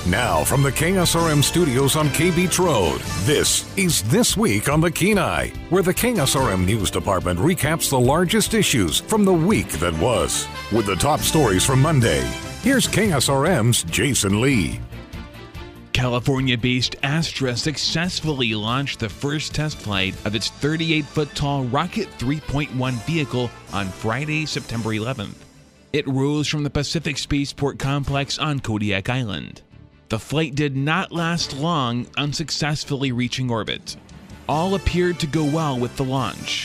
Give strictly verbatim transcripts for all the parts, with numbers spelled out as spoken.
Now, from the K S R M studios on K Beach Road, this is This Week on the Kenai, where the K S R M News Department recaps the largest issues from the week that was. With the top stories from Monday, here's K S R M's Jason Lee. California-based Astra successfully launched the first test flight of its thirty-eight foot tall Rocket three point one vehicle on Friday, September eleventh. It rose from the Pacific Spaceport Complex on Kodiak Island. The flight did not last long, unsuccessfully reaching orbit. All appeared to go well with the launch.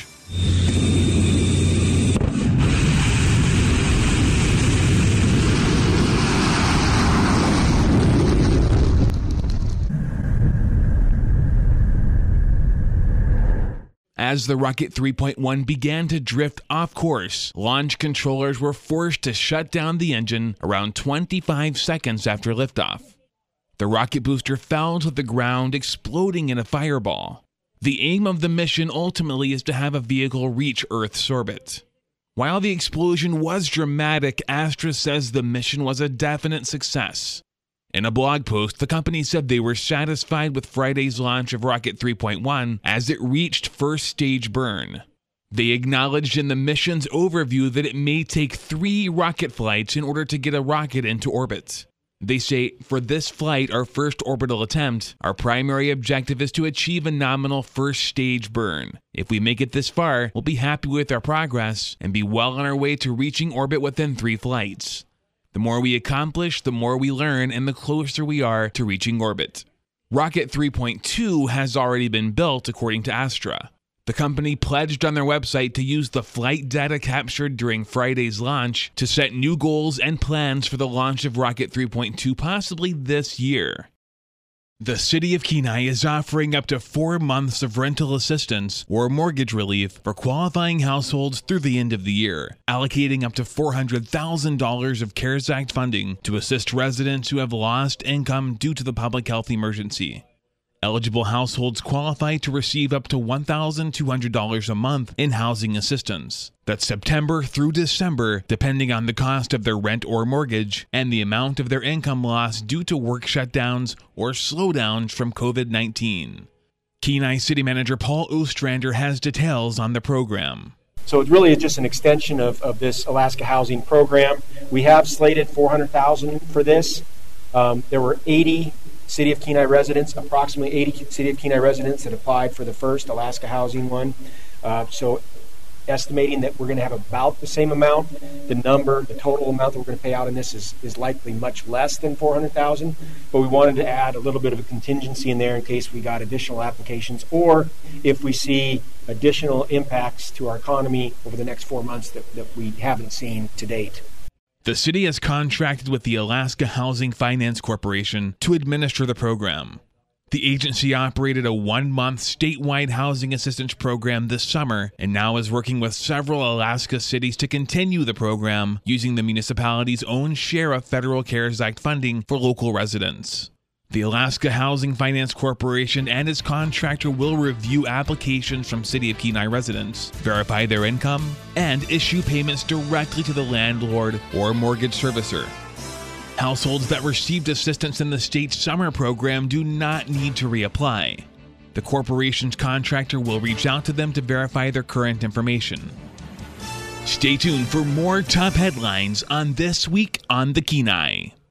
As the Rocket three point one began to drift off course, launch controllers were forced to shut down the engine around twenty-five seconds after liftoff. The rocket booster fell to the ground, exploding in a fireball. The aim of the mission ultimately is to have a vehicle reach Earth's orbit. While the explosion was dramatic, Astra says the mission was a definite success. In a blog post, the company said they were satisfied with Friday's launch of Rocket three point one as it reached first stage burn. They acknowledged in the mission's overview that it may take three rocket flights in order to get a rocket into orbit. They say, for this flight, our first orbital attempt, our primary objective is to achieve a nominal first stage burn. If we make it this far, we'll be happy with our progress and be well on our way to reaching orbit within three flights. The more we accomplish, the more we learn, and the closer we are to reaching orbit. Rocket three point two has already been built, according to Astra. The company pledged on their website to use the flight data captured during Friday's launch to set new goals and plans for the launch of Rocket three point two possibly this year. The City of Kenai is offering up to four months of rental assistance or mortgage relief for qualifying households through the end of the year, allocating up to four hundred thousand dollars of CARES Act funding to assist residents who have lost income due to the public health emergency. Eligible households qualify to receive up to one thousand two hundred dollars a month in housing assistance. That's September through December, depending on the cost of their rent or mortgage and the amount of their income loss due to work shutdowns or slowdowns from COVID nineteen. Kenai City Manager Paul Ostrander has details on the program. So it really is just an extension of, of this Alaska Housing Program. We have slated four hundred thousand dollars for this. Um, there were eighty City of Kenai residents, approximately eighty City of Kenai residents that applied for the first Alaska Housing one. Uh, so estimating that we're going to have about the same amount. The number, the total amount that we're going to pay out in this is, is likely much less than four hundred thousand dollars, but we wanted to add a little bit of a contingency in there in case we got additional applications or if we see additional impacts to our economy over the next four months that, that we haven't seen to date. The city has contracted with the Alaska Housing Finance Corporation to administer the program. The agency operated a one-month statewide housing assistance program this summer and now is working with several Alaska cities to continue the program using the municipality's own share of federal CARES Act funding for local residents. The Alaska Housing Finance Corporation and its contractor will review applications from City of Kenai residents, verify their income, and issue payments directly to the landlord or mortgage servicer. Households that received assistance in the state's summer program do not need to reapply. The corporation's contractor will reach out to them to verify their current information. Stay tuned for more top headlines on This Week on the Kenai.